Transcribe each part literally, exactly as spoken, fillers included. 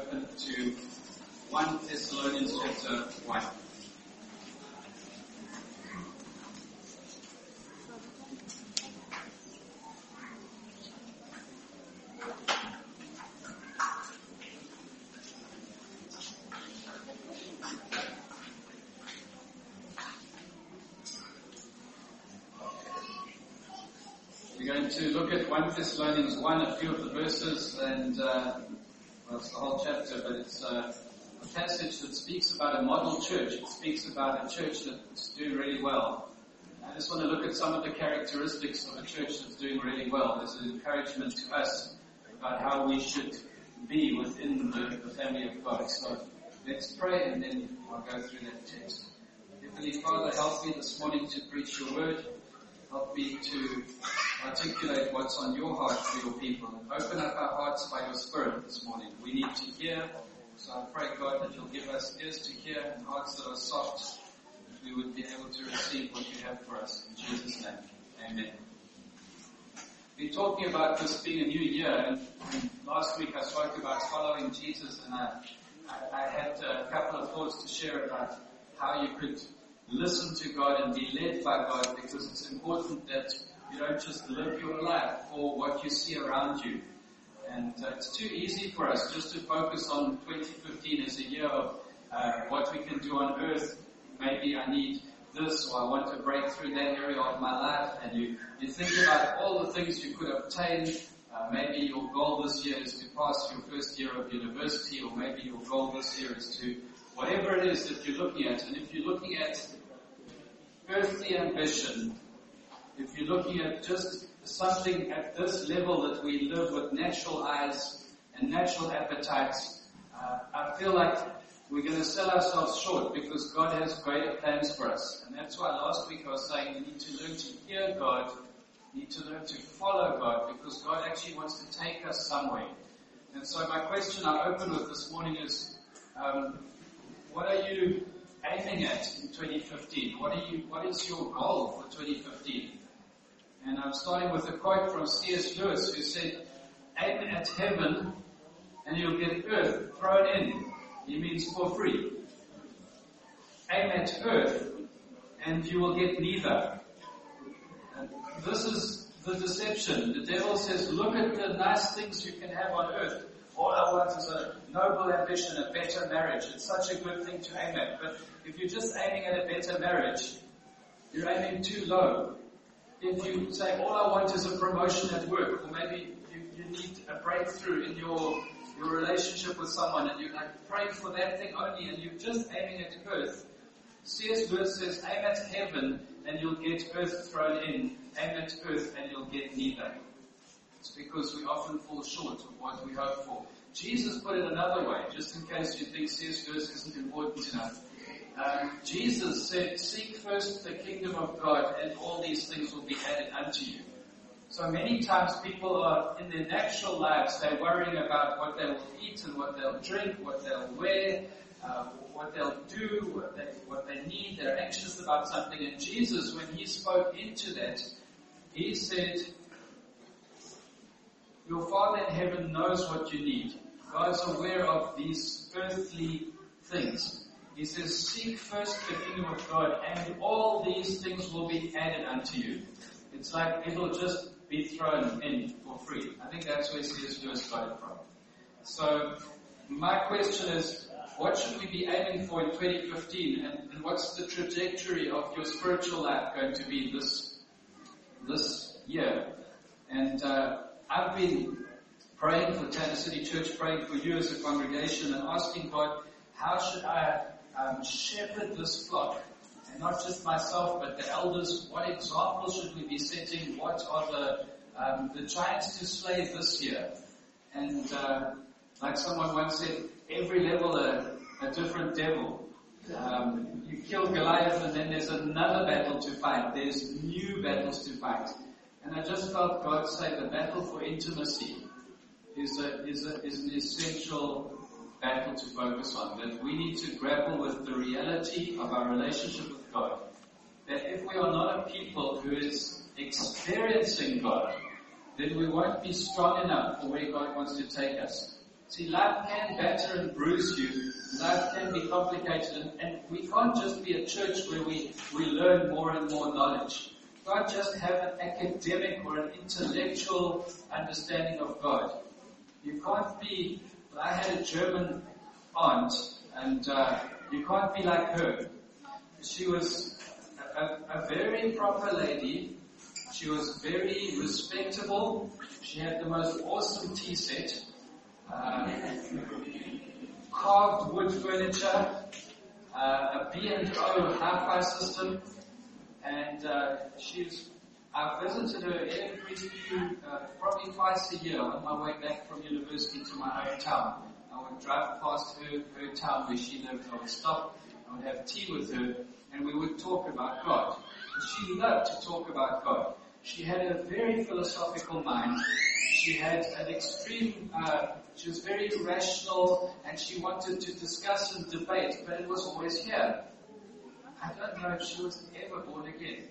Open to First Thessalonians chapter one. We're going to look at First Thessalonians one, a few of the verses, and uh, well, it's the whole chapter, but it's uh, a passage that speaks about a model church. It speaks about a church that's doing really well. I just want to look at some of the characteristics of a church that's doing really well as an encouragement to us about how we should be within the, the family of God. So let's pray and then I'll go through that text. Heavenly Father, help me this morning to preach your word. Help me to articulate what's on your heart for your people and open up our hearts by your Spirit this morning. We need to hear, so I pray, God, that you'll give us ears to hear and hearts that are soft, that we would be able to receive what you have for us. In Jesus' name, amen. We're talking about this being a new year, and, and last week I spoke about following Jesus, and I, I, I had a couple of thoughts to share about how you could listen to God and be led by God, because it's important that you don't just live your life for what you see around you. And uh, it's too easy for us just to focus on twenty fifteen as a year of uh, what we can do on earth. Maybe I need this, or I want to break through that area of my life. And you, you think about all the things you could obtain. Uh, maybe your goal this year is to pass your first year of university, or maybe your goal this year is to whatever it is that you're looking at. And if you're looking at earthly ambition, if you're looking at just something at this level that we live with natural eyes and natural appetites, uh, I feel like we're going to sell ourselves short, because God has greater plans for us. And that's why last week I was saying we need to learn to hear God, we need to learn to follow God, because God actually wants to take us somewhere. And so my question I open with this morning is, um, what are you aiming at in twenty fifteen? What are you? What is your goal for twenty fifteen? And I'm starting with a quote from C S Lewis, who said, "Aim at heaven, and you'll get earth thrown in." He means for free. Aim at earth, and you will get neither. And this is the deception. The devil says, "Look at the nice things you can have on earth. All I want is a noble ambition, a better marriage. It's such a good thing to aim at." But if you're just aiming at a better marriage, you're aiming too low. If you say, all I want is a promotion at work, or maybe you, you need a breakthrough in your your relationship with someone, and you're like praying for that thing only, and you're just aiming at earth. C S Lewis says, aim at heaven, and you'll get earth thrown in. Aim at earth, and you'll get neither. It's because we often fall short of what we hope for. Jesus put it another way, just in case you think C S Lewis isn't important enough. Um, Jesus said, seek first the kingdom of God, and all these things will be added unto you. So many times people are, in their natural lives, they're worrying about what they'll eat and what they'll drink, what they'll wear, uh, what they'll do, what they, what they need. They're anxious about something. And Jesus, when he spoke into that, he said, your Father in heaven knows what you need. God's aware of these earthly things. He says, seek first the kingdom of God, and all these things will be added unto you. It's like it'll just be thrown in for free. I think that's where C S Lewis got it from. So, my question is, what should we be aiming for in twenty fifteen, and, and what's the trajectory of your spiritual life going to be this this year? And uh, I've been praying for Tanner City Church, praying for you as a congregation, and asking God, how should I um, shepherd this flock? And not just myself, but the elders. What examples should we be setting? What are the um, the giants to slay this year? And uh, like someone once said, every level a, a different devil. Um, you kill Goliath, and then there's another battle to fight. There's new battles to fight. And I just felt God say the battle for intimacy is a, is a, is an essential battle to focus on. That we need to grapple with the reality of our relationship with God. That if we are not a people who is experiencing God, then we won't be strong enough for where God wants to take us. See, life can batter use you, life can be complicated, and, and we can't just be a church where we, we learn more and more knowledge. We can't just have an academic or an intellectual understanding of God. You can't be, I had a German aunt, and uh, you can't be like her. She was a, a, a very proper lady. She was very respectable. She had the most awesome tea set. Uh, carved wood furniture, uh, a B and O hi-fi system, and uh, she's, I visited her every few, uh, probably twice a year on my way back from university to my hometown. I would drive past her, her town where she lived. I would stop, I would have tea with her, and we would talk about God. And she loved to talk about God. She had a very philosophical mind. She had an extreme, uh, she was very rational, and she wanted to discuss and debate, but it was always here. I don't know if she was ever born again.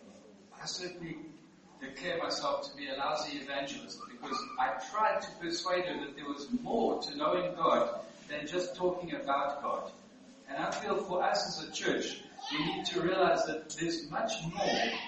I certainly declare myself to be a lousy evangelist, because I tried to persuade her that there was more to knowing God than just talking about God. And I feel for us as a church, we need to realize that there's much more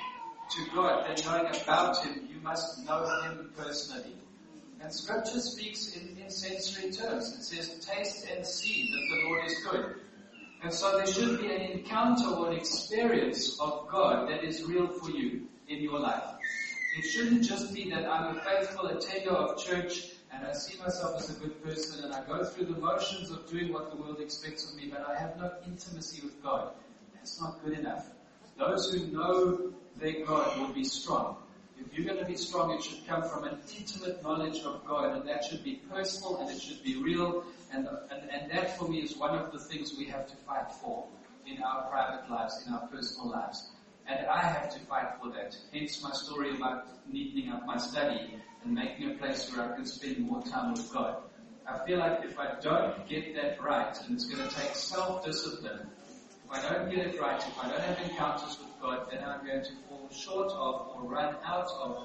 to God than knowing about Him. You must know Him personally. And Scripture speaks in, in sensory terms. It says, taste and see that the Lord is good. And so there should be an encounter or an experience of God that is real for you in your life. It shouldn't just be that I'm a faithful attender of church and I see myself as a good person and I go through the motions of doing what the world expects of me, but I have no intimacy with God. That's not good enough. Those who know their God will be strong. If you're going to be strong, it should come from an intimate knowledge of God, and that should be personal and it should be real, and, and, and that for me is one of the things we have to fight for in our private lives, in our personal lives. And I have to fight for that. Hence my story about neatening up my study and making a place where I can spend more time with God. I feel like if I don't get that right, and it's going to take self-discipline, if I don't get it right, if I don't have encounters with God, then I'm going to fall short of or run out of,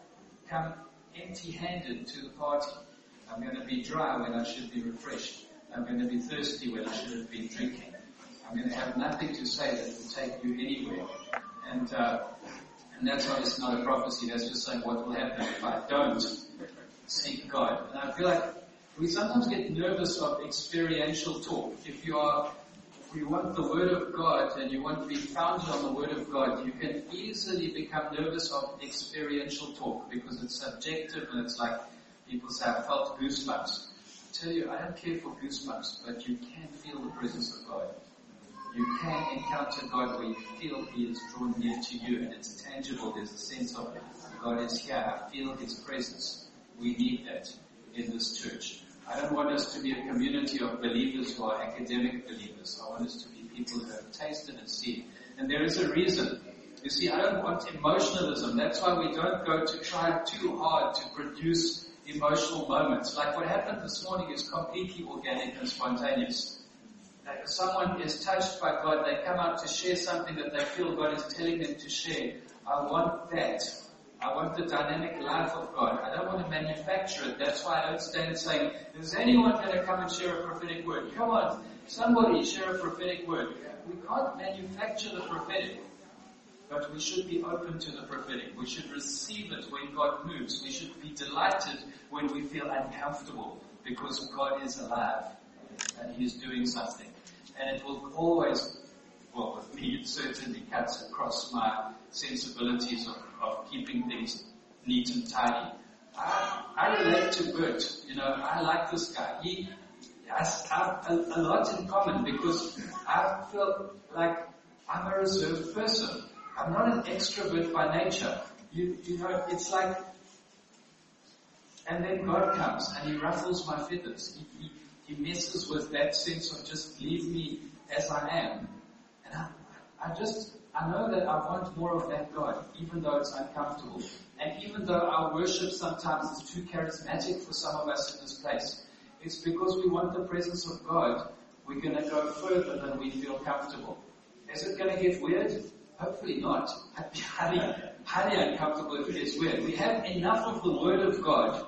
come empty-handed to the party. I'm going to be dry when I should be refreshed. I'm going to be thirsty when I should have been drinking. I'm going to have nothing to say that will take you anywhere. And uh, and that's obviously not a prophecy. That's just saying what will happen if I don't seek God. And I feel like we sometimes get nervous of experiential talk. If you are If you want the Word of God and you want to be founded on the Word of God, you can easily become nervous of experiential talk because it's subjective and it's like people say, I felt goosebumps. I tell you, I don't care for goosebumps, but you can feel the presence of God. You can encounter God where you feel He is drawn near to you and it's tangible. There's a sense of God is here. I feel His presence. We need that in this church. I don't want us to be a community of believers who are academic believers. I want us to be people who have tasted and seen. And there is a reason. You see, I don't want emotionalism. That's why we don't go to try too hard to produce emotional moments. Like what happened this morning is completely organic and spontaneous. Like if someone is touched by God, they come out to share something that they feel God is telling them to share. I want that. I want the dynamic life of God. I don't want to manufacture it. That's why I don't stand saying, is anyone going to come and share a prophetic word? Come on, somebody share a prophetic word. We can't manufacture the prophetic, but we should be open to the prophetic. We should receive it when God moves. We should be delighted when we feel uncomfortable because God is alive and He is doing something. And it will always, well, with me, it certainly cuts across my sensibilities of, of keeping things neat and tidy. I, I relate to Bert. You know, I like this guy. He has a, a lot in common because I feel like I'm a reserved person. I'm not an extrovert by nature. You, you know, it's like, and then God comes and He ruffles my feathers. He, he, he messes with that sense of just leave me as I am. And I, I just, I know that I want more of that God, even though it's uncomfortable. And even though our worship sometimes is too charismatic for some of us in this place, it's because we want the presence of God. We're going to go further than we feel comfortable. Is it going to get weird? Hopefully not. I'd be highly, highly uncomfortable if it gets weird. We have enough of the Word of God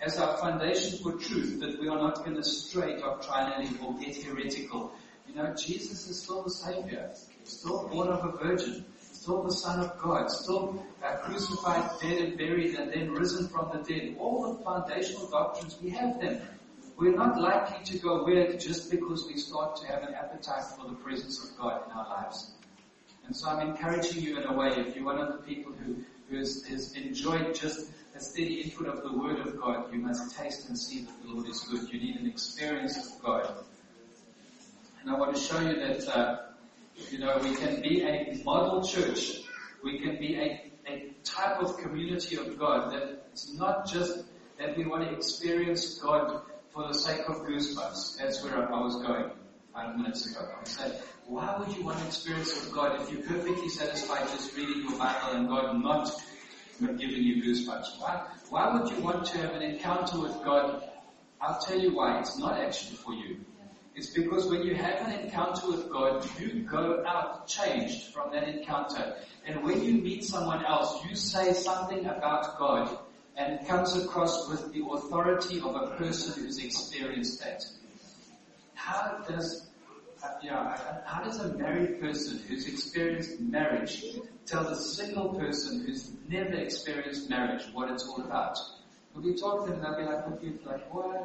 as our foundation for truth, that we are not going to stray doctrinally or get heretical. You know, Jesus is still the Savior, still born of a virgin, still the Son of God, still uh, crucified, dead and buried, and then risen from the dead. All the foundational doctrines, we have them. We're not likely to go weird just because we start to have an appetite for the presence of God in our lives. And so I'm encouraging you in a way, if you're one of the people who, who has, has enjoyed just a steady input of the Word of God, you must taste and see that the Lord is good. You need an experience of God. And I want to show you that, uh, you know, we can be a model church. We can be a, a type of community of God that it's not just that we want to experience God for the sake of goosebumps. That's where I was going five minutes ago. I said, why would you want an experience of God if you're perfectly satisfied just reading your Bible and God not giving you goosebumps? Why, why would you want to have an encounter with God? I'll tell you why. It's not actually for you. It's because when you have an encounter with God, you go out changed from that encounter. And when you meet someone else, you say something about God, and it comes across with the authority of a person who's experienced that. How does, uh, yeah, how does a married person who's experienced marriage tell a single person who's never experienced marriage what it's all about? When you talk to them, they'll be like, confused, like, what?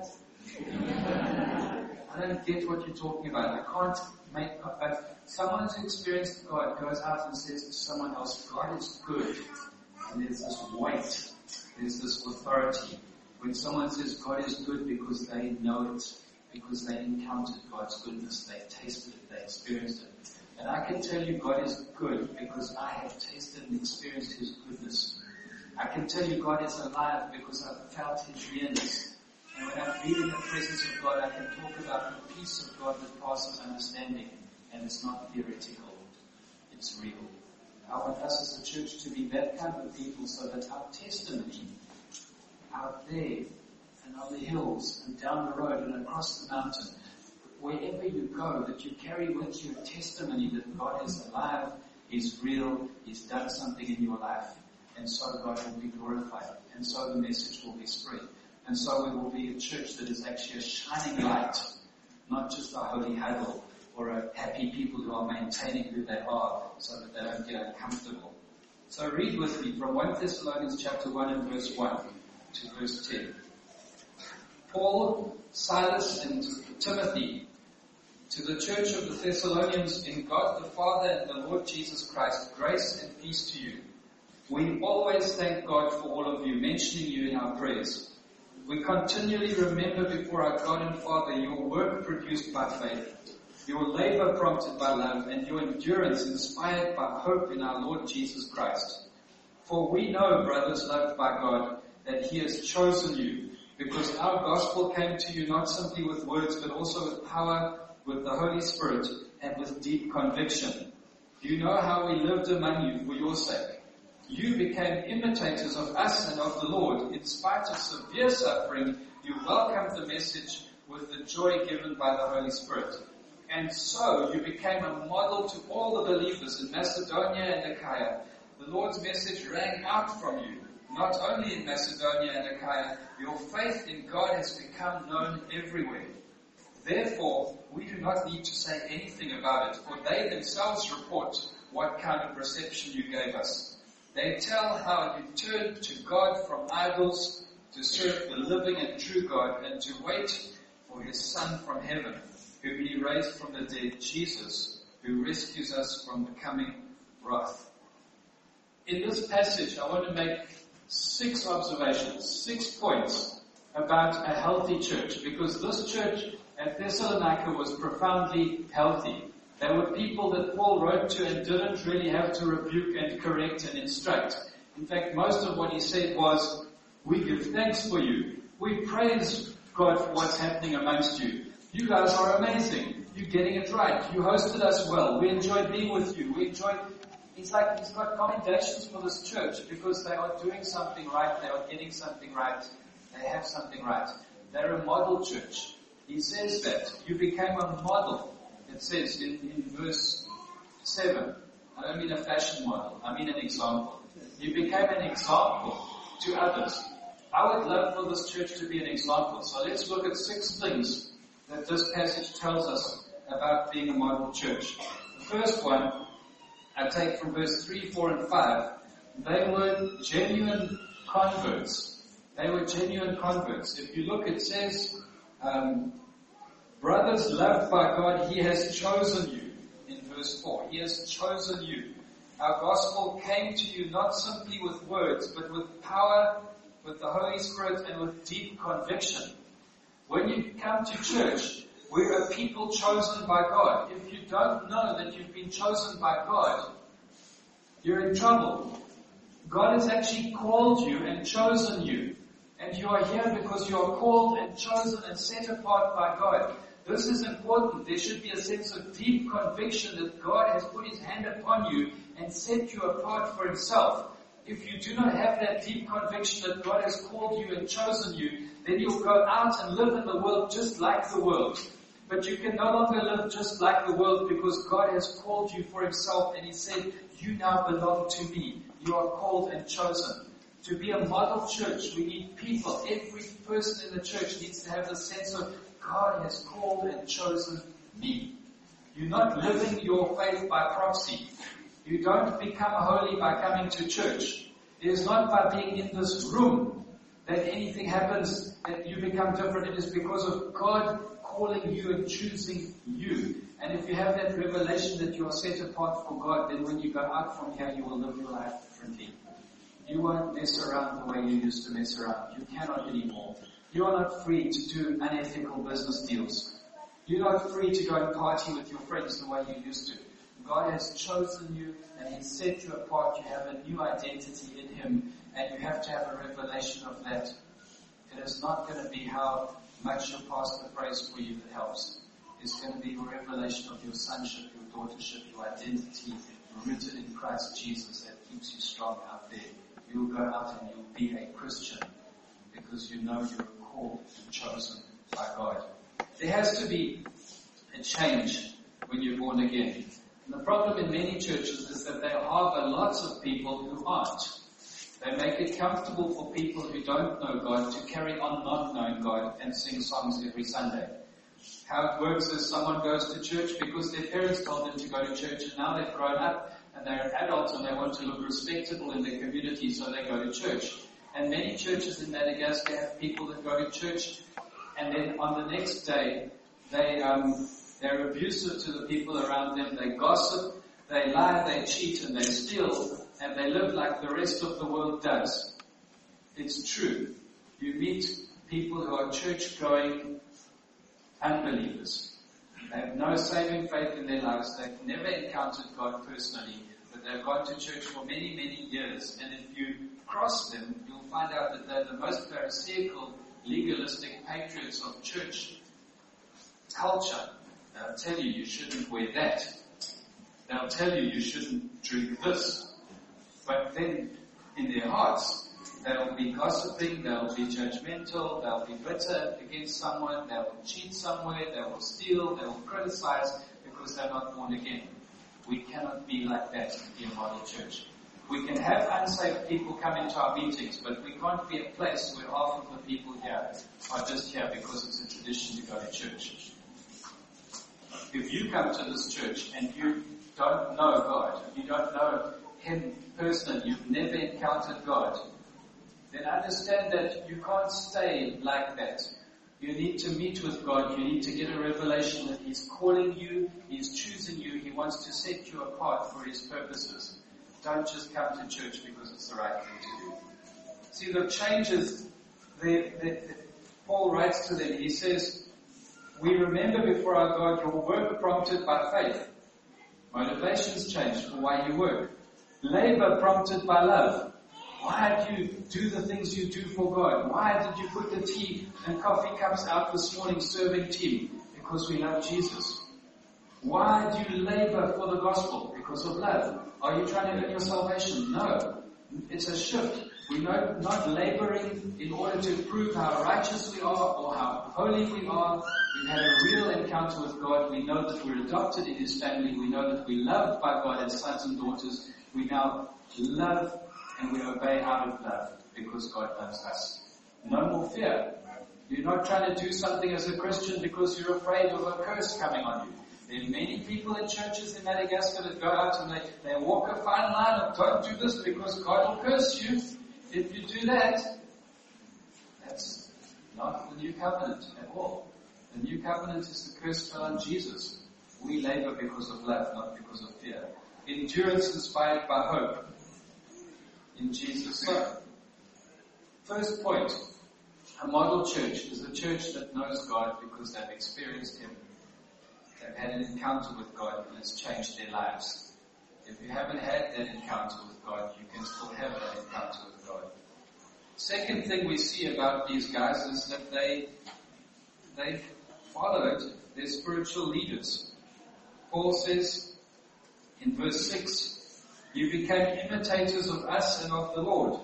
I don't get what you're talking about. I can't make, but someone who's experienced God goes out and says to someone else, God is good. And there's this weight. There's this authority. When someone says God is good because they know it, because they encountered God's goodness, they tasted it, they experienced it. And I can tell you God is good because I have tasted and experienced His goodness. I can tell you God is alive because I've felt His nearness. And when I'm really in the presence of God, I can talk about the peace of God that passes understanding. And it's not theoretical. It's real. I want us as a church to be that kind of people so that our testimony out there and on the hills and down the road and across the mountain, wherever you go, that you carry with you a testimony that God is alive, He's real, He's done something in your life. And so God will be glorified. And so the message will be spread. And so we will be a church that is actually a shining light, not just a holy huddle or a happy people who are maintaining who they are so that they don't get uncomfortable. So read with me from First Thessalonians chapter one and verse one to verse ten. Paul, Silas, and Timothy, to the church of the Thessalonians in God the Father and the Lord Jesus Christ, grace and peace to you. We always thank God for all of you, mentioning you in our prayers. We continually remember before our God and Father your work produced by faith, your labor prompted by love, and your endurance inspired by hope in our Lord Jesus Christ. For we know, brothers loved by God, that He has chosen you, because our gospel came to you not simply with words, but also with power, with the Holy Spirit, and with deep conviction. You know how we lived among you for your sake. You became imitators of us and of the Lord. In spite of severe suffering, you welcomed the message with the joy given by the Holy Spirit. And so you became a model to all the believers in Macedonia and Achaia. The Lord's message rang out from you. Not only in Macedonia and Achaia, your faith in God has become known everywhere. Therefore, we do not need to say anything about it, for they themselves report what kind of reception you gave us. They tell how you turned to God from idols to serve the living and true God and to wait for His Son from heaven, whom He raised from the dead, Jesus, who rescues us from the coming wrath. In this passage, I want to make six observations, six points about a healthy church, because this church at Thessalonica was profoundly healthy. They were people that Paul wrote to and didn't really have to rebuke and correct and instruct. In fact, most of what he said was, we give thanks for you. We praise God for what's happening amongst you. You guys are amazing. You're getting it right. You hosted us well. We enjoyed being with you. We enjoyed... It's like he's got commendations for this church because they are doing something right. They are getting something right. They have something right. They're a model church. He says that. You became a model. It says in, in verse seven, I don't mean a fashion model, I mean an example. You became an example to others. I would love for this church to be an example. So let's look at six things that this passage tells us about being a model church. The first one, I take from verse three, four, and five. They were genuine converts. They were genuine converts. If you look, it says, um, brothers loved by God, He has chosen you. In verse four, He has chosen you. Our gospel came to you not simply with words, but with power, with the Holy Spirit, and with deep conviction. When you come to church, we're a people chosen by God. If you don't know that you've been chosen by God, you're in trouble. God has actually called you and chosen you. And you are here because you are called and chosen and set apart by God. This is important. There should be a sense of deep conviction that God has put His hand upon you and set you apart for Himself. If you do not have that deep conviction that God has called you and chosen you, then you'll go out and live in the world just like the world. But you can no longer live just like the world because God has called you for Himself and He said, you now belong to me. You are called and chosen. To be a model church, we need people. Every person in the church needs to have the sense of God has called and chosen me. You're not living your faith by proxy. You don't become holy by coming to church. It is not by being in this room that anything happens, that you become different. It is because of God calling you and choosing you. And if you have that revelation that you are set apart for God, then when you go out from here, you will live your life differently. You won't mess around the way you used to mess around. You cannot anymore. You are not free to do unethical business deals. You're not free to go and party with your friends the way you used to. God has chosen you and He set you apart. You have a new identity in Him and you have to have a revelation of that. It is not going to be how much your pastor prays for you that helps. It's going to be your revelation of your sonship, your daughtership, your identity rooted in Christ Jesus that keeps you strong out there. You'll go out and you'll be a Christian because you know you're called and chosen by God. There has to be a change when you're born again. And the problem in many churches is that they harbor lots of people who aren't. They make it comfortable for people who don't know God to carry on not knowing God and sing songs every Sunday. How it works is someone goes to church because their parents told them to go to church and now they've grown up and they're adults and they want to look respectable in their community, so they go to church. And many churches in Madagascar have people that go to church and then on the next day they, um, they're abusive to the people around them, they gossip, they lie, they cheat and they steal and they live like the rest of the world does. It's true. You meet people who are church-going unbelievers. They have no saving faith in their lives. They've never encountered God personally, but they've gone to church for many, many years. And if you cross them, you'll find out that they're the most pharisaical, legalistic patriots of church culture. They'll tell you you shouldn't wear that. They'll tell you you shouldn't drink this. But then, in their hearts, they'll be gossiping, they'll be judgmental, they'll be bitter against someone, they'll cheat somewhere, they will steal, they will criticize because they're not born again. We cannot be like that in a model church. We can have unsaved people come into our meetings, but we can't be a place where half of the people here are just here because it's a tradition to go to church. If you come to this church and you don't know God, you don't know Him personally, you've never encountered God, then understand that you can't stay like that. You need to meet with God. You need to get a revelation that He's calling you, He's choosing you, He wants to set you apart for His purposes. Don't just come to church because it's the right thing to do. See, the changes that, that, that Paul writes to them, he says, we remember before our God your work prompted by faith. Motivations changed for why you work. Labor prompted by love. Why do you do the things you do for God? Why did you put the tea and coffee cups out this morning serving tea? Because we love Jesus. Why do you labor for the gospel? Because of love. Are you trying to earn your salvation? No. It's a shift. We're not, not laboring in order to prove how righteous we are or how holy we are. We've had a real encounter with God. We know that we're adopted in His family. We know that we're loved by God as sons and daughters. We now love and we obey out of love because God loves us. no more fear. You're not trying to do something as a Christian because you're afraid of a curse coming on you. There are many people in churches in Madagascar that go out and they, they walk a fine line of don't do this because God will curse you. If you do that, that's not the new covenant at all. The new covenant is the curse fell on Jesus. We labor because of love, not because of fear. Endurance inspired by hope in Jesus. So, first point, a model church is a church that knows God because they've experienced Him. They've had an encounter with God and it's changed their lives. If you haven't had that encounter with God, you can still have that encounter with God. Second thing we see about these guys is that they, they followed their spiritual leaders. Paul says in verse six, you became imitators of us and of the Lord.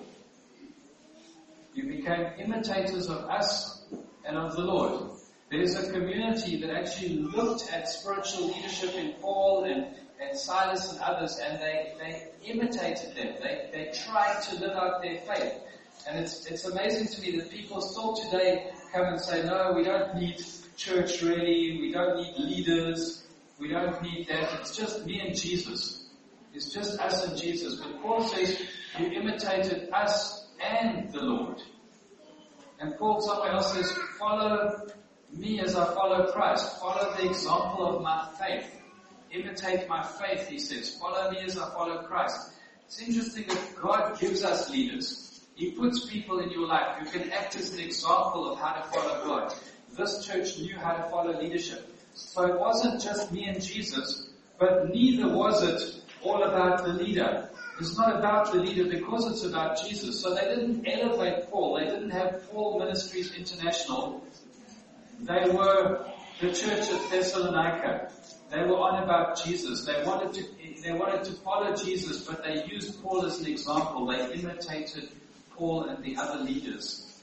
You became imitators of us and of the Lord. There's a community that actually looked at spiritual leadership in Paul and, and Silas and others, and they, they imitated them. They, they tried to live out their faith. And it's, it's amazing to me that people still today come and say, no, we don't need church really, we don't need leaders, we don't need that, it's just me and Jesus. It's just us and Jesus. But Paul says, you imitated us and the Lord. And Paul somewhere else says, follow me as I follow Christ. Follow the example of my faith. Imitate my faith, he says. Follow me as I follow Christ. It's interesting that God gives us leaders. He puts people in your life who can act as an example of how to follow God. This church knew how to follow leadership. So it wasn't just me and Jesus, but neither was it all about the leader. It's not about the leader because it's about Jesus. So they didn't elevate Paul. They didn't have Paul Ministries International. They were the church at Thessalonica. They were on about Jesus. They wanted to, they wanted to follow Jesus, but they used Paul as an example. They imitated Paul and the other leaders.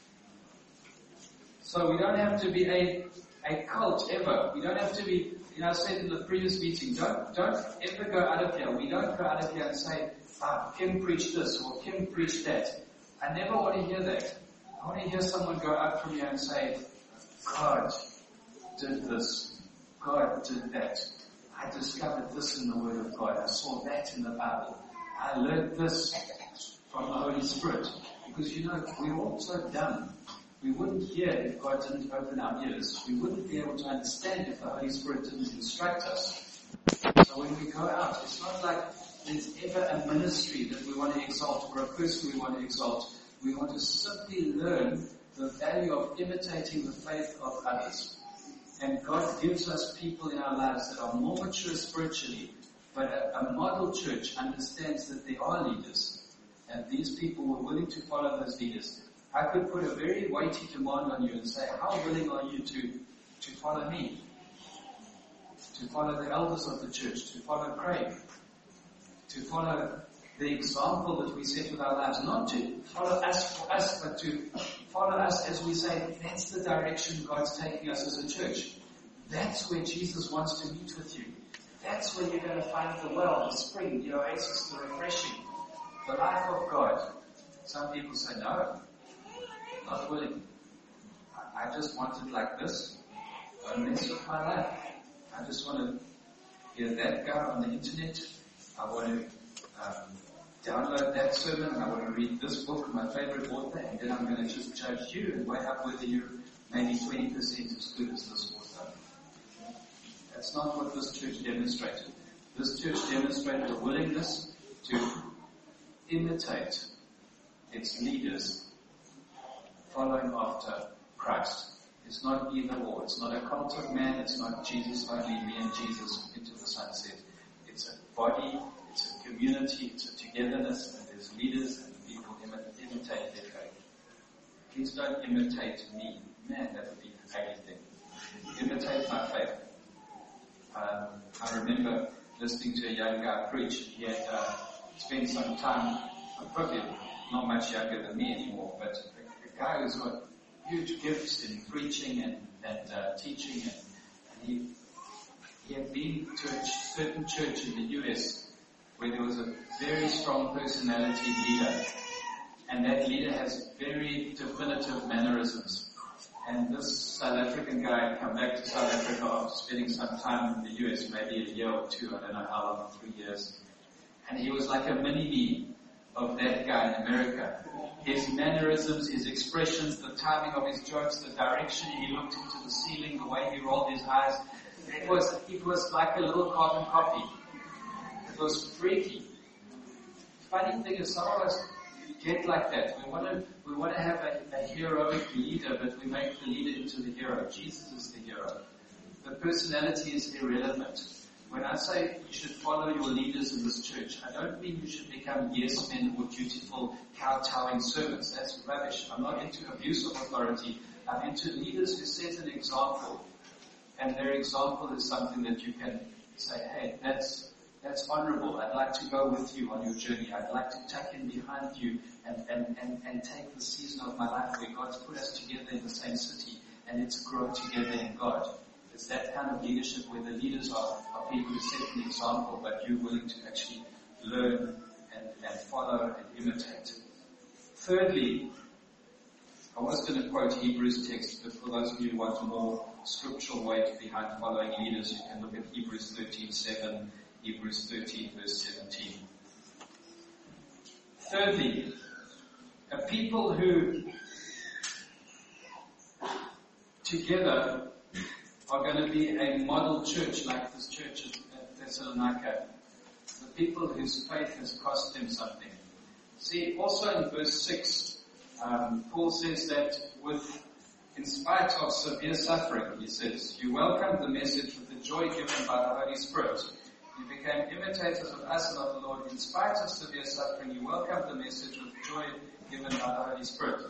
So we don't have to be a, a cult ever. We don't have to be, you know, I said in the previous meeting, don't, don't ever go out of here. We don't go out of here and say, ah, Kim preached this or Kim preached that. I never want to hear that. I want to hear someone go up from here and say, God did this. God did that. I discovered this in the Word of God. I saw that in the Bible. I learned this from the Holy Spirit. Because, you know, we're all so dumb. We wouldn't hear if God didn't open our ears. We wouldn't be able to understand if the Holy Spirit didn't instruct us. So when we go out, it's not like there's ever a ministry that we want to exalt or a person we want to exalt. We want to simply learn the value of imitating the faith of others. And God gives us people in our lives that are more mature spiritually, but a, a model church understands that there are leaders. And these people were willing to follow those leaders. I could put a very weighty demand on you and say, how willing are you to, to follow me? To follow the elders of the church, to follow Craig, to follow the example that we set with our lives, not to follow us for us, but to follow us as we say, that's the direction God's taking us as a church. That's where Jesus wants to meet with you. That's where you're going to find the well, the spring, the oasis, the refreshing, the life of God. Some people say, no, not willing. I just want it like this. Don't mess with my life. I just want to hear that guy on the internet. I want to um, download that sermon, and I want to read this book, my favorite author, and then I'm going to just judge you and weigh up whether you're maybe twenty percent as good as this author. That's not what this church demonstrated. This church demonstrated a willingness to imitate its leaders following after Christ. It's not either or. It's not a cult of man. It's not Jesus only, me and Jesus into the sunset. It's a body. It's a community. It's a togetherness. And there's leaders and people imitate their faith. Please don't imitate me. Man, that would be the ugly thing. Imitate my faith. Um, I remember listening to a young guy preach. He had uh, spent some time, uh, probably not much younger than me anymore, but a, a guy who's got huge gifts in preaching and, and uh, teaching, and, and he he had been to a certain church in the U S where there was a very strong personality leader, and that leader has very definitive mannerisms. And this South African guy had come back to South Africa after spending some time in the U S, maybe a year or two, I don't know how long, three years. And he was like a mini-me of that guy in America. His mannerisms, his expressions, the timing of his jokes, the direction he looked into the ceiling, the way he rolled his eyes. It was, it was like a little carbon copy. It was freaky. Funny thing is, some of us get like that. We want to, we want to have a, a heroic leader, but we make the leader into the hero. Jesus is the hero. The personality is irrelevant. When I say you should follow your leaders in this church, I don't mean you should become yes men or dutiful, kowtowing servants. That's rubbish. I'm not into abuse of authority. I'm into leaders who set an example. And their example is something that you can say, hey, that's that's honorable. I'd like to go with you on your journey. I'd like to tuck in behind you and, and, and, and take the season of my life where God's put us together in the same city and it's grow together in God. It's that kind of leadership where the leaders are, are people who set an example, but you're willing to actually learn and, and follow and imitate. Thirdly, I was going to quote Hebrews text, but for those of you who want more scriptural weight behind following leaders, you can look at Hebrews thirteen seven, Hebrews thirteen verse seventeen. Thirdly, a people who together are going to be a model church like this church at Thessalonica. The people whose faith has cost them something. See, also in verse six, um, Paul says that with, in spite of severe suffering, he says, you welcomed the message with the joy given by the Holy Spirit. You became imitators of us and of the Lord. In spite of severe suffering, you welcomed the message with joy given by the Holy Spirit.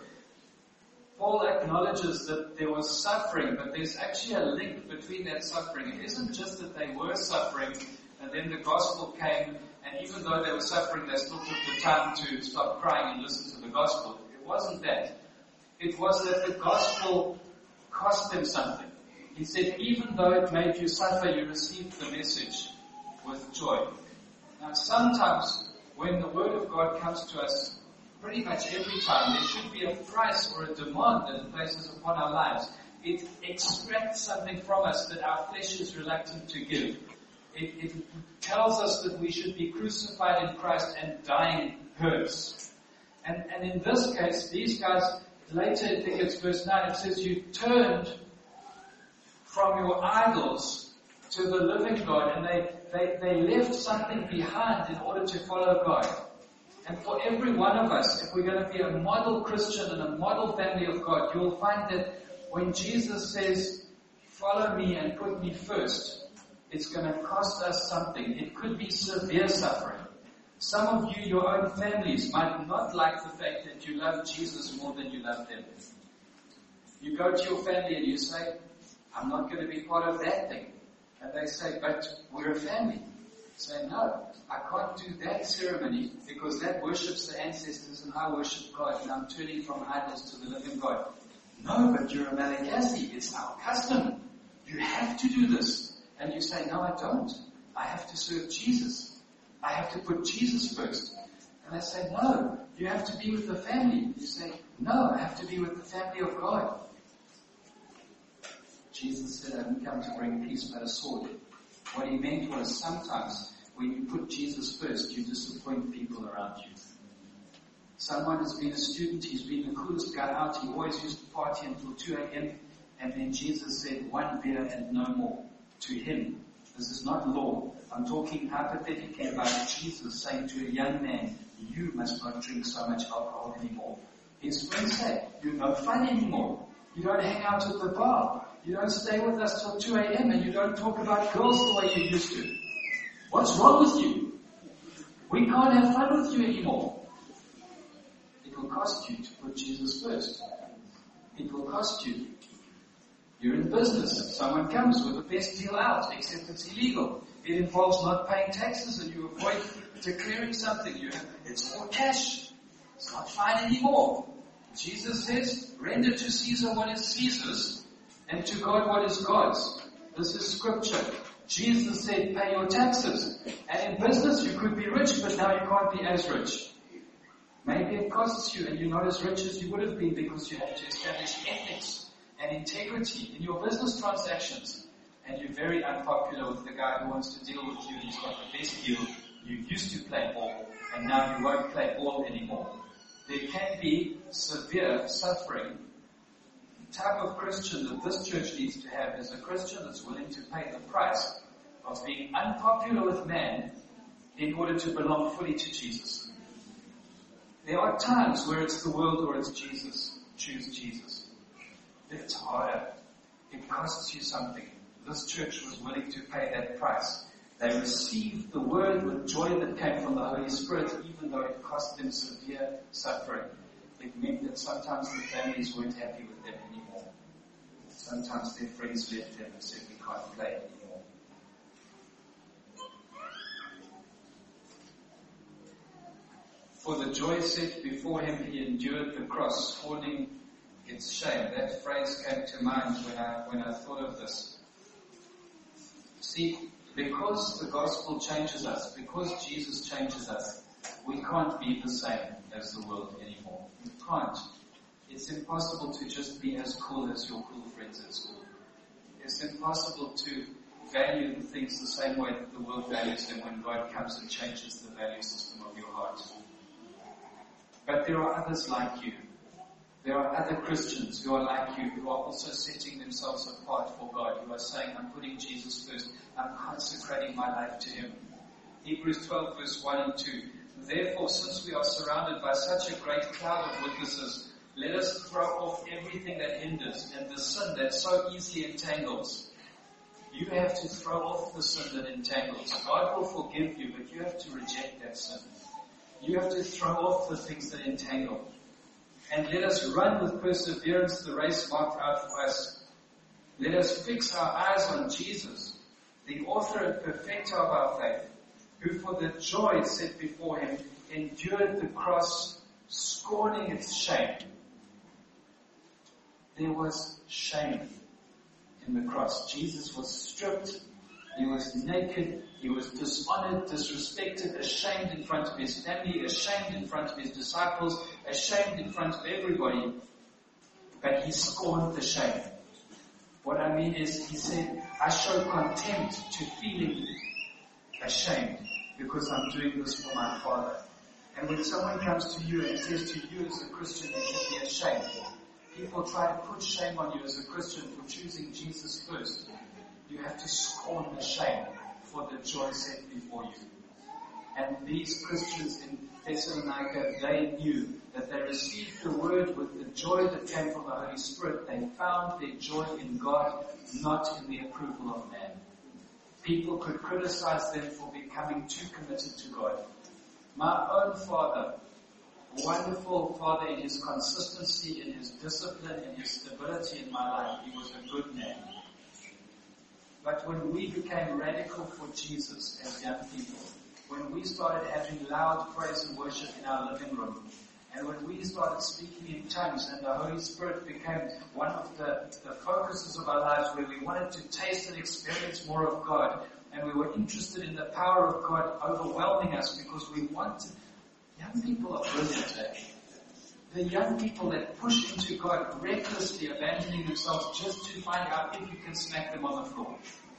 Paul acknowledges that there was suffering, but there's actually a link between that suffering. It isn't just that they were suffering, and then the gospel came, and even though they were suffering, they still took the time to stop crying and listen to the gospel. It wasn't that. It was that the gospel cost them something. He said, even though it made you suffer, you received the message with joy. Now, sometimes when the word of God comes to us, pretty much every time, there should be a price or a demand that it places upon our lives. It extracts something from us that our flesh is reluctant to give. It, it tells us that we should be crucified in Christ and dying hurts. And, and in this case, these guys, later I think it's verse nine, it says you turned from your idols to the living God, and they, they, they left something behind in order to follow God. And for every one of us, if we're going to be a model Christian and a model family of God, you'll find that when Jesus says, follow me and put me first, it's going to cost us something. It could be severe suffering. Some of you, your own families, might not like the fact that you love Jesus more than you love them. You go to your family and you say, I'm not going to be part of that thing. And they say, but we're a family. Say, no, I can't do that ceremony because that worships the ancestors and I worship God and I'm turning from idols to the living God. No, but you're a Malagasy. It's our custom. You have to do this. And you say, no, I don't. I have to serve Jesus. I have to put Jesus first. And they say, no, you have to be with the family. You say, no, I have to be with the family of God. Jesus said, I didn't come to bring peace but a sword. What he meant was sometimes when you put Jesus first, you disappoint people around you. Someone has been a student, he's been the coolest guy out, he always used to party until two a.m. and then Jesus said, one beer and no more. To him, this is not law. I'm talking hypothetically about Jesus saying to a young man, you must not drink so much alcohol anymore. His friends say, you're no fun anymore. You don't hang out at the bar. You don't stay with us till two a.m. and you don't talk about girls the way you used to. What's wrong with you? We can't have fun with you anymore. It will cost you to put Jesus first. It will cost you. You're in business. Someone comes with the best deal out, except it's illegal. It involves not paying taxes and you avoid declaring something. You have, it's all cash. It's not fine anymore. Jesus says, render to Caesar what is Caesar's and to God what is God's. This is scripture. Jesus said, pay your taxes. And in business you could be rich, but now you can't be as rich. Maybe it costs you and you're not as rich as you would have been because you had to establish ethics and integrity in your business transactions. And you're very unpopular with the guy who wants to deal with you. He's got the best deal. You used to play ball and now you won't play ball anymore. There can be severe suffering. The type of Christian that this church needs to have is a Christian that's willing to pay the price of being unpopular with man in order to belong fully to Jesus. There are times where it's the world or it's Jesus. Choose Jesus. It's harder. It costs you something. This church was willing to pay that price. They received the word with joy that came from the Holy Spirit, even though it cost them severe suffering. It meant that sometimes the families weren't happy with them anymore. Sometimes their friends left them and said, we can't play anymore. For the joy set before him, he endured the cross, scorning its shame. That phrase came to mind when I, when I thought of this. See, because the gospel changes us, because Jesus changes us, we can't be the same as the world anymore. We can't. It's impossible to just be as cool as your cool friends at school. It's impossible to value the things the same way that the world values them when God comes and changes the value system of your heart. But there are others like you. There are other Christians who are like you, who are also setting themselves apart for God, who are saying, I'm putting Jesus first. I'm consecrating my life to Him. Hebrews twelve verse one and two. Therefore, since we are surrounded by such a great cloud of witnesses, let us throw off everything that hinders and the sin that so easily entangles. You have to throw off the sin that entangles. God will forgive you, but you have to reject that sin. You have to throw off the things that entangle. And let us run with perseverance the race marked out for us. Let us fix our eyes on Jesus, the author and perfecter of our faith, who for the joy set before him endured the cross, scorning its shame. There was shame in the cross. Jesus was stripped. He was naked. He was dishonored, disrespected, ashamed in front of his family, ashamed in front of his disciples, ashamed in front of everybody. But he scorned the shame. What I mean is, he said, I show contempt to feeling ashamed because I'm doing this for my Father. And when someone comes to you and says to you as a Christian, you should be ashamed, people try to put shame on you as a Christian for choosing Jesus first. You have to scorn the shame for the joy set before you. And these Christians in Thessalonica, they knew that they received the word with the joy that came from the Holy Spirit. They found their joy in God, not in the approval of man. People could criticize them for becoming too committed to God. My own father, wonderful father in his consistency, in his discipline, in his stability in my life, he was a good man. But when we became radical for Jesus as young people, when we started having loud praise and worship in our living room, and when we started speaking in tongues and the Holy Spirit became one of the, the focuses of our lives, where we wanted to taste and experience more of God, and we were interested in the power of God overwhelming us because we wanted. Young people are brilliant, eh? The young people that push into God recklessly, abandoning themselves just to find out if you can smack them on the floor.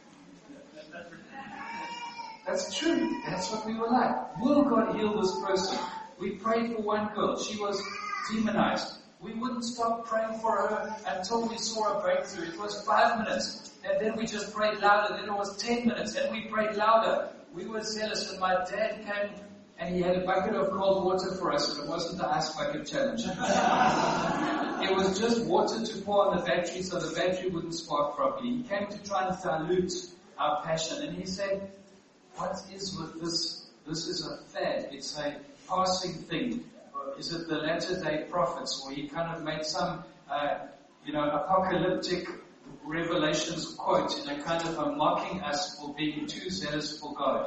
That's true. That's what we were like. Will God heal this person? We prayed for one girl. She was demonized. We wouldn't stop praying for her until we saw a breakthrough. It was five minutes. And then we just prayed louder. Then it was ten minutes. And we prayed louder. We were zealous. And my dad came and he had a bucket of cold water for us. And it wasn't the ice bucket challenge. It was just water to pour on the battery so the battery wouldn't spark properly. He came to try and dilute our passion. And he said, what is with this? This is a fad. It's a passing thing. Is it the latter day prophets? Or he kind of made some, uh, you know, apocalyptic revelations quote in a kind of a mocking us for being too zealous for God.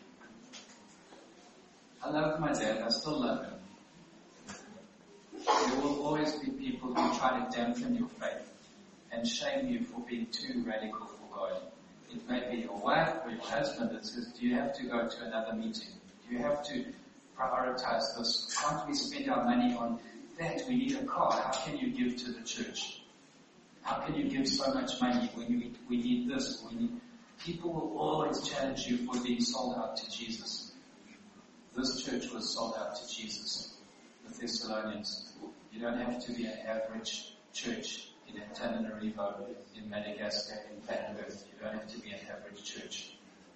I love my dad. I still love him. There will always be people who try to dampen your faith and shame you for being too radical for God. It may be your wife or your husband that says, do you have to go to another meeting? Do you have to prioritize this? Can't we spend our money on that? We need a car. How can you give to the church? How can you give so much money when you, we need this? We need, people will always challenge you for being sold out to Jesus. This church was sold out to Jesus. The Thessalonians. You don't have to be an average church in Antananarivo, in Madagascar, in planet Earth. You don't have to be an average church.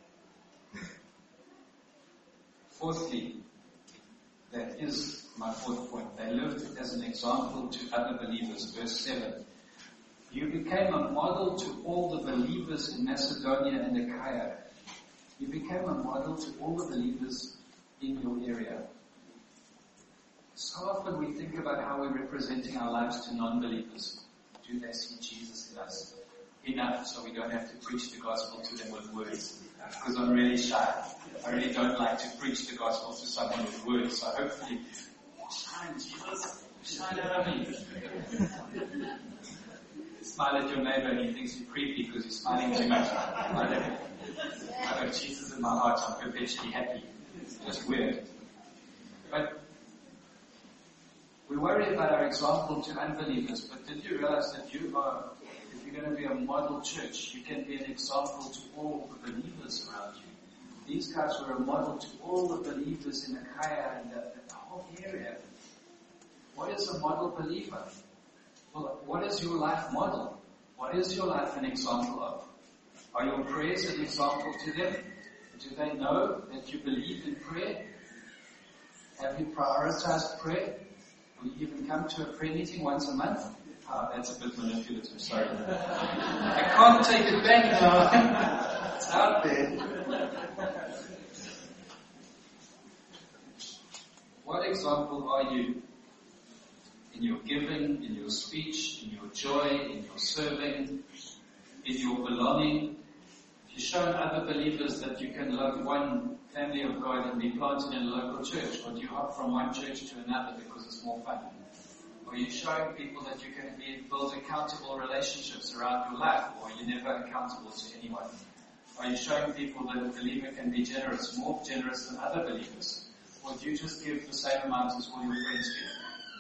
Fourthly, that is my fourth point. They lived as an example to other believers. Verse seven. You became a model to all the believers in Macedonia and Achaia. You became a model to all the believers in your area. So often we think about how we're representing our lives to non-believers. Do they see Jesus in us? Enough so we don't have to preach the gospel to them with words. Because I'm really shy. I really don't like to preach the gospel to someone with words. So hopefully, shine Jesus, shine out of me. Smile at your neighbor and he thinks you're creepy because you're smiling too much. I don't, I got Jesus in my heart, I'm perpetually happy. It's just weird. But we worry about our example to unbelievers, but did you realize that you are, if you're going to be a model church, you can be an example to all the believers around you. These guys were a model to all the believers in Achaia and the, the whole area. What is a model believer? Well, what is your life model? What is your life an example of? Are your prayers an example to them? Do they know that you believe in prayer? Have you prioritized prayer? Will you even come to a prayer meeting once a month? Oh, that's a bit manipulative, sorry. I can't take it back now. It's out there. What example are you? In your giving, in your speech, in your joy, in your serving, in your belonging. If you've shown other believers that you can love one family of God and be planted in a local church, or do you hop from one church to another because it's more fun? Or are you showing people that you can be, build accountable relationships around your life, or are you never accountable to anyone? Are you showing people that a believer can be generous, more generous than other believers? Or do you just give the same amount as all your friends give?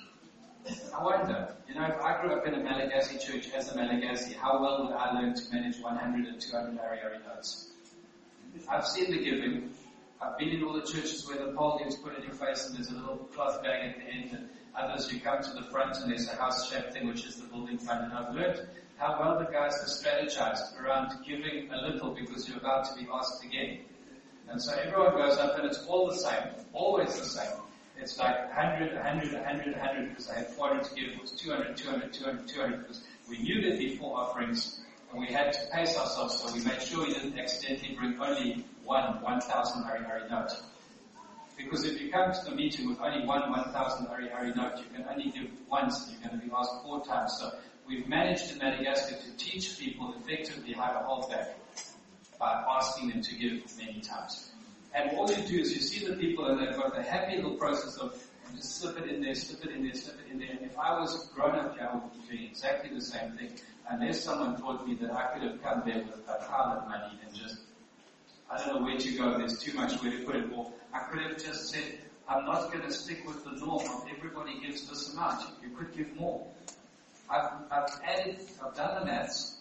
I wonder, you know, if I grew up in a Malagasy church as a Malagasy, how well would I learn to manage one hundred and two hundred Hari Hari notes? I've seen the giving. I've been in all the churches where the pole gets put in your face and there's a little cloth bag at the end, and others you come to the front and there's a house-shaped thing which is the building fund, and I've learned how well the guys have strategized around giving a little because you're about to be asked again. And so everyone goes up and it's all the same, always the same. It's like one hundred, one hundred, one hundred, one hundred because I had four hundred to give. It was two hundred, two hundred, two hundred, two hundred because we knew there'd be four offerings and we had to pace ourselves, so we made sure we didn't accidentally bring only one one thousand Hari Hari note. Because if you come to the meeting with only one one thousand Hari Hari note, you can only give once and you're going to be asked four times. So we've managed in Madagascar to teach people effectively how to hold back by asking them to give many times. And all you do is you see the people and they've got a happy little process of just slip it in there, slip it in there, slip it in there. And if I was grown up here, I would be doing exactly the same thing. Unless someone taught me that I could have come there with a pile of money and just, I don't know where to go, there's too much where to put it. Or I could have just said, I'm not going to stick with the norm of everybody gives this amount. You could give more. I've, I've added, I've done the maths.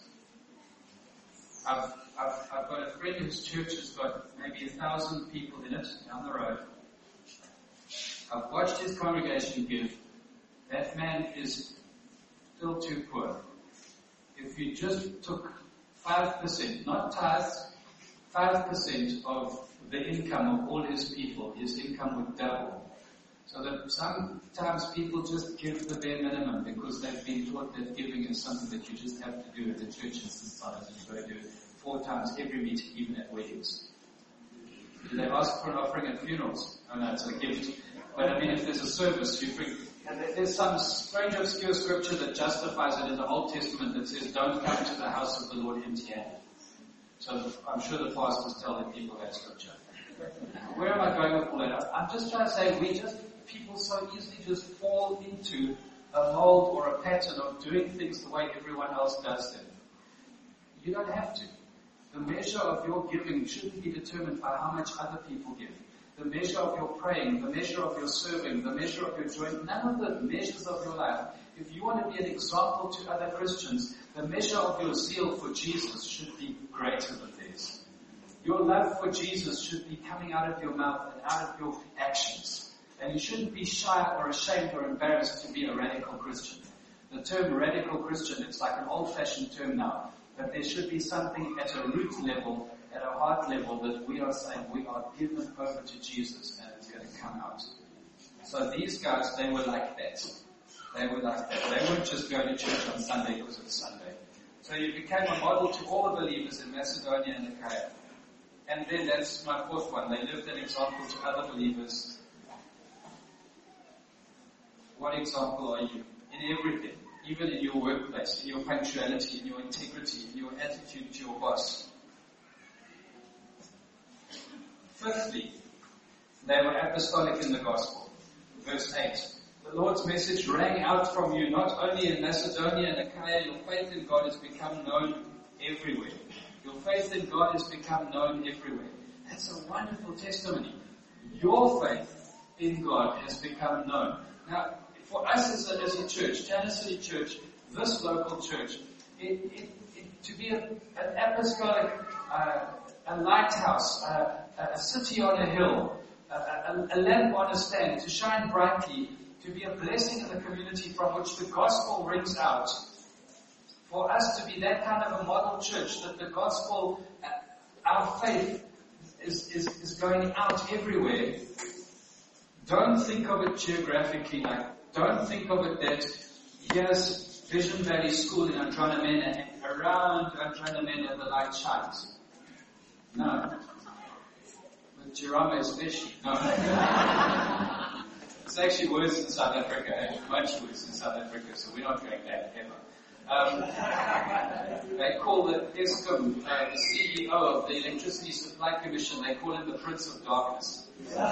I've I've, I've got a friend whose church has got maybe a thousand people in it down the road. I've watched his congregation give. That man is still too poor. If you just took five percent, not tithes, five percent of the income of all his people, his income would double. So that sometimes people just give the bare minimum because they've been taught that giving is something that you just have to do at the church and sometimes you've got to do it four times every meeting, even at weddings. Do they ask for an offering at funerals? Oh no, it's a gift. But I mean, if there's a service, you bring, and there's some strange obscure scripture that justifies it in the Old Testament that says, don't come to the house of the Lord empty-handed. So I'm sure the pastors tell the people that scripture. Where am I going with all that? I'm just trying to say, we just, people so easily just fall into a mold or a pattern of doing things the way everyone else does them. You don't have to. The measure of your giving shouldn't be determined by how much other people give. the measure of your praying, the measure of your serving, the measure of your joint, none of the measures of your life. If you want to be an example to other Christians, the measure of your zeal for Jesus should be greater than theirs. Your love for Jesus should be coming out of your mouth and out of your actions. And you shouldn't be shy or ashamed or embarrassed to be a radical Christian. The term radical Christian, it's like an old-fashioned term now. But there should be something at a root level, at a heart level, that we are saying we are given over to Jesus and it's going to come out. So these guys, they were like that. They were like that. They weren't just going to church on Sunday because it's Sunday. So you became a model to all the believers in Macedonia and Achaia. And then that's my fourth one. They lived an example to other believers. What example are you? In everything. Even in your workplace, in your punctuality, in your integrity, in your attitude to your boss. Fifthly, they were apostolic in the gospel. Verse eight. The Lord's message rang out from you, not only in Macedonia and Achaia. Your faith in God has become known everywhere. Your faith in God has become known everywhere. That's a wonderful testimony. Your faith in God has become known. Now, for us as a, as a church, Tanner City Church, this local church, it, it, it, to be a, an apostolic, uh, a lighthouse, uh, a city on a hill, a, a, a lamp on a stand, to shine brightly, to be a blessing in the community from which the gospel rings out. For us to be that kind of a model church, that the gospel, uh, our faith is, is, is going out everywhere. Don't think of it geographically, like, don't think of it that here's Vision Valley School in Andronimena and around Andronimena the light shines. No. With Girama especially. No. It's actually worse in South Africa, eh? Much worse in South Africa, so we're not going there ever. Um, they call the Eskom, uh, the C E O of the Electricity Supply Commission, they call him the Prince of Darkness.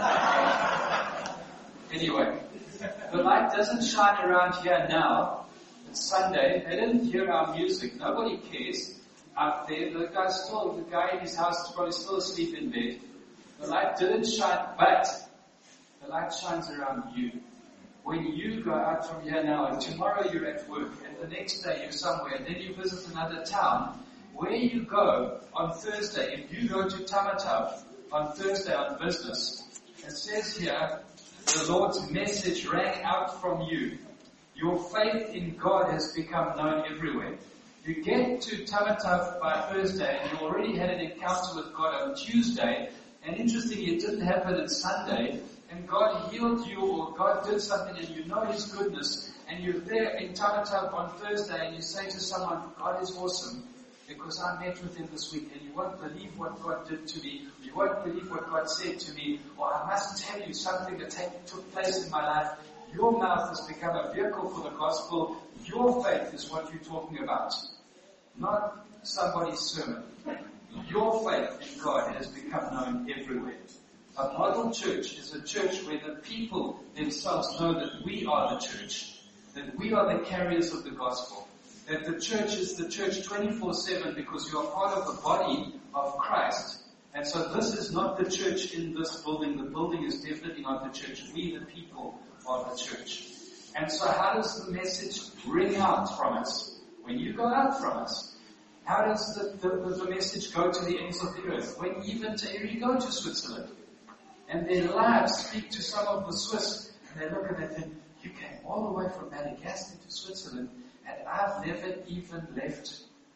Anyway, the light doesn't shine around here now. It's Sunday. They didn't hear our music. Nobody cares out there. The guy still, the guy in his house is probably still asleep in bed. The light didn't shine, but the light shines around you. When you go out from here now, and tomorrow you're at work, and the next day you're somewhere, and then you visit another town, where you go on Thursday, if you go to Tamatau on Thursday on business, it says here, the Lord's message rang out from you. Your faith in God has become known everywhere. You get to Tamatau by Thursday, and you already had an encounter with God on Tuesday, and interestingly, it didn't happen on Sunday, and God healed you, or God did something, and you know His goodness, and you're there in Tamatau on Thursday, and you say to someone, God is awesome, because I met with Him this week, and you won't believe what God did to me, you won't believe what God said to me, or I must tell you something that take, took place in my life. Your mouth has become a vehicle for the gospel. Your faith is what you're talking about, not somebody's sermon. Your faith in God has become known everywhere. A model church is a church where the people themselves know that we are the church, that we are the carriers of the gospel, that the church is the church twenty-four seven because you are part of the body of Christ. And so this is not the church in this building. The building is definitely not the church. We, the people, are the church. And so how does the message ring out from us? When you go out from us, how does the, the, the message go to the ends of the earth? When even to you go to Switzerland, and their lives speak to some of the Swiss, and they look and they think, you came all the way from Madagascar to Switzerland, and I've never even left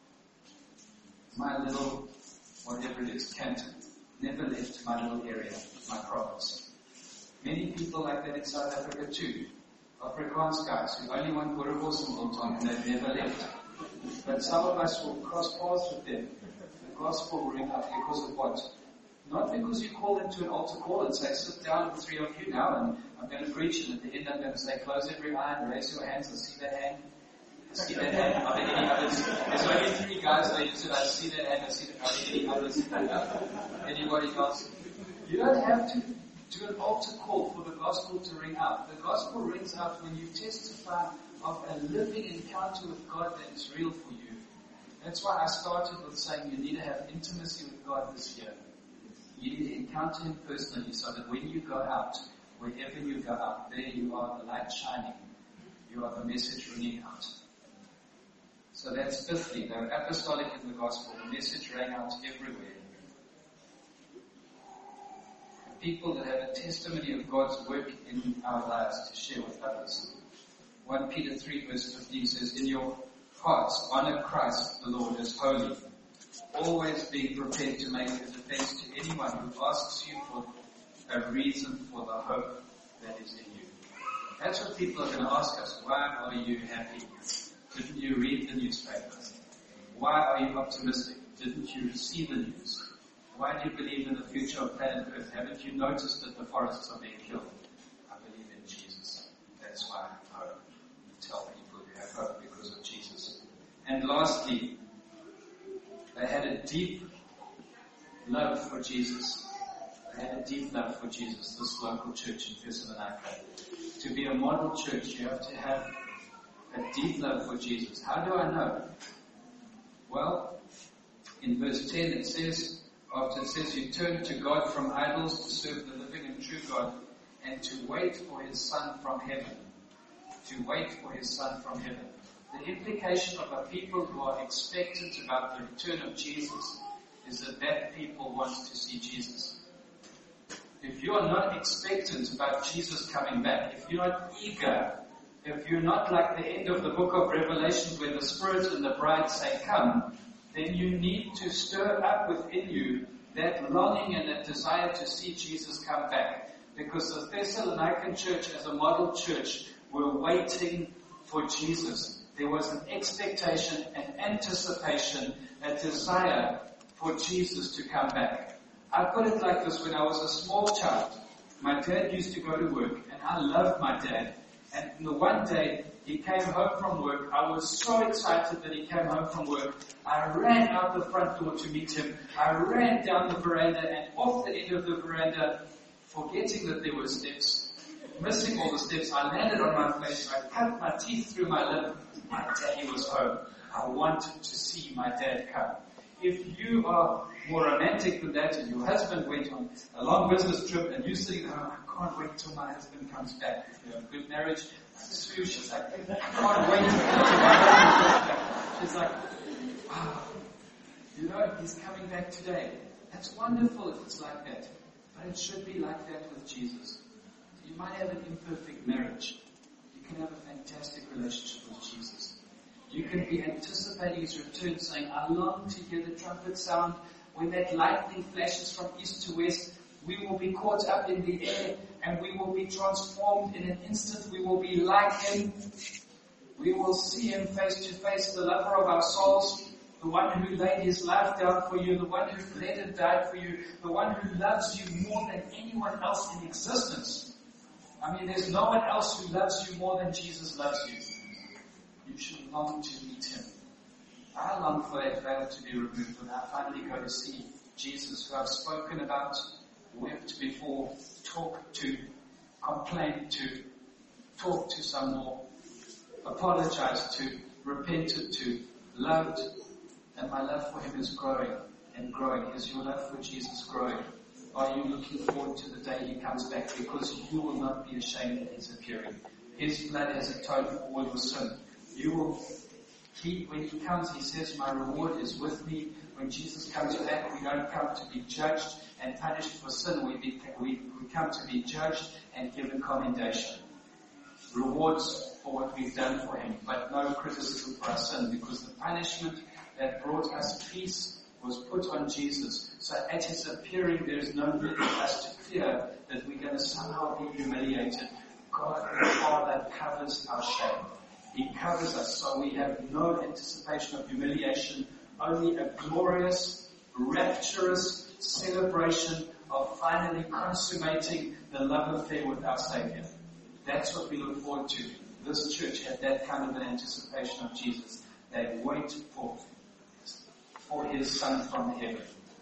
my little, whatever it is, canton. Never left my little area, my province. Many people like that in South Africa too. Afrikaans guys who only want Boerewors and Biltong, and they've never left. But some of us will cross paths with them. The gospel will ring out because of what? Not because you call them to an altar call and say, sit down, the three of you now, and I'm going to preach, and at the end I'm going to say, close every eye and raise your hands. I see that hand. I see that hand. Are there any others? There's only three guys there. You said, I see that hand. I see that. Are there any others? Anybody else? You don't have to do an altar call for the gospel to ring out. The gospel rings out when you testify of a living encounter with God that is real for you. That's why I started with saying you need to have intimacy with God this year. You need to encounter him personally so that when you go out, wherever you go out, there you are, the light shining. You are the message ringing out. So that's fifthly, they're apostolic in the gospel. The message rang out everywhere. People that have a testimony of God's work in our lives to share with others. First Peter three verse fifteen says, in your hearts honor Christ the Lord as holy, always being prepared to make a defense to anyone who asks you for a reason for the hope that is in you. That's what people are going to ask us. Why are you happy? Didn't you read the newspaper? Why are you optimistic? Didn't you see the news? Why do you believe in the future of planet Earth? Haven't you noticed that the forests are being killed? I believe in Jesus. That's why I have hope. You tell people you have hope because of Jesus. And lastly, they had a deep love for Jesus. They had a deep love for Jesus, this local church in Thessalonica. To be a model church, you have to have a deep love for Jesus. How do I know? Well, in verse ten it says, after it says you turn to God from idols to serve the living and true God, and to wait for his Son from heaven. To wait for his Son from heaven. The implication of a people who are expectant about the return of Jesus is that that people want to see Jesus. If you are not expectant about Jesus coming back, if you're not eager, if you're not like the end of the book of Revelation where the Spirit and the bride say, come, then you need to stir up within you that longing and that desire to see Jesus come back. Because the Thessalonican church as a model church were waiting for Jesus. There was an expectation, an anticipation, a desire for Jesus to come back. I put it like this: when I was a small child, my dad used to go to work, and I loved my dad. And the one day he came home from work, I was so excited that he came home from work. I ran out the front door to meet him. I ran down the veranda and off the end of the veranda, forgetting that there were steps, missing all the steps. I landed on my face. I cut my teeth through my lip. My daddy was home. I wanted to see my dad come. If you are more romantic than that and your husband went on a long business trip and you're sitting there, oh, I can't wait till my husband comes back. If you're in a good marriage, like Sue, she's like, I can't wait till my husband comes back. She's like, oh, you know, he's coming back today. That's wonderful if it's like that. But it should be like that with Jesus. You might have an imperfect marriage. You can have a fantastic relationship with Jesus. You can be anticipating his return, saying, I long to hear the trumpet sound. When that lightning flashes from east to west, we will be caught up in the air and we will be transformed in an instant. We will be like him. We will see him face to face, the lover of our souls, the one who laid his life down for you, the one who bled and died for you, the one who loves you more than anyone else in existence. I mean, there's no one else who loves you more than Jesus loves you. You should long to meet him. I long for that veil to be removed when I finally go to see Jesus, who I've spoken about, wept before, talked to, complained to, talked to some more, apologized to, repented to, loved, and my love for him is growing and growing. Is your love for Jesus growing? Are you looking forward to the day he comes back? Because you will not be ashamed at his appearing. His blood has atoned for all your sin. You will, he, when he comes, he says, my reward is with me. When Jesus comes back, we don't come to be judged and punished for sin. We, be, we, we come to be judged and given commendation. Rewards for what we've done for him, but no criticism for our sin, because the punishment that brought us peace was put on Jesus. So at his appearing, there is no need for us to fear that we're going to somehow be humiliated. God the Father covers our shame. He covers us, so we have no anticipation of humiliation, only a glorious, rapturous celebration of finally consummating the love affair with our Savior. That's what we look forward to. This church had that kind of an anticipation of Jesus. They wait for, for his Son from heaven.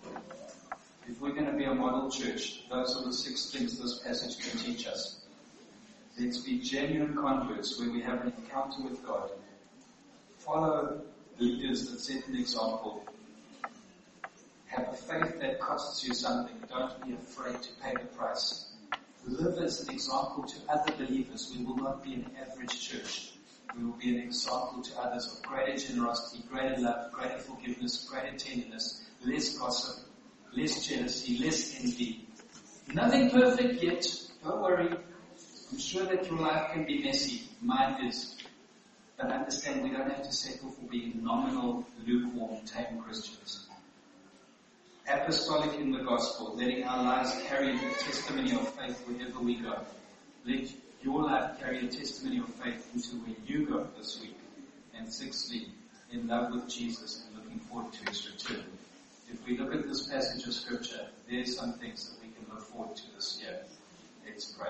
If we're going to be a model church, those are the six things this passage can teach us. Let's be genuine converts where we have an encounter with God. Follow leaders that set an example. Have have a faith that costs you something. Don't be afraid to pay the price. Live as an example to other believers. We will not be an average church. We will be an example to others of greater generosity, greater love, greater forgiveness, greater tenderness, less gossip, less jealousy, less envy. Nothing perfect yet. Don't worry. I'm sure that your life can be messy. Mine is. But understand, we don't have to settle for being nominal, lukewarm, tame Christians. Apostolic in the gospel, letting our lives carry a testimony of faith wherever we go. Let your life carry a testimony of faith into where you go this week. And sixthly, in love with Jesus and looking forward to his return. If we look at this passage of scripture, there's some things that we can look forward to this year. Let's pray.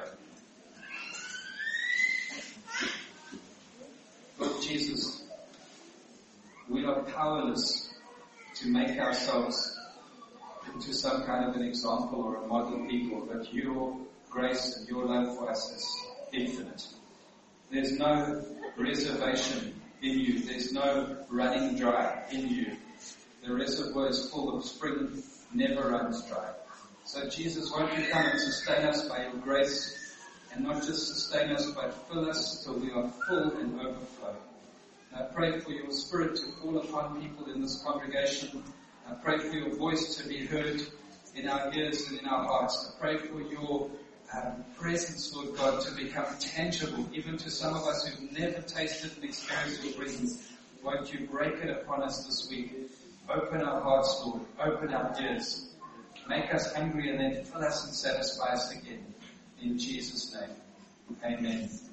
Lord Jesus, we are powerless to make ourselves into some kind of an example or a model people, but your grace and your love for us is infinite. There's no reservation in you. There's no running dry in you. The reservoir is full of spring, never runs dry. So Jesus, won't you come and sustain us by your grace, and not just sustain us, but fill us till we are full and overflow. I pray for your Spirit to fall upon people in this congregation. I pray for your voice to be heard in our ears and in our hearts. I pray for your um, presence, Lord God, to become tangible, even to some of us who've never tasted and experienced your presence. Won't you break it upon us this week? Open our hearts, Lord. Open our ears. Make us hungry and then fill us and satisfy us again. In Jesus' name, amen.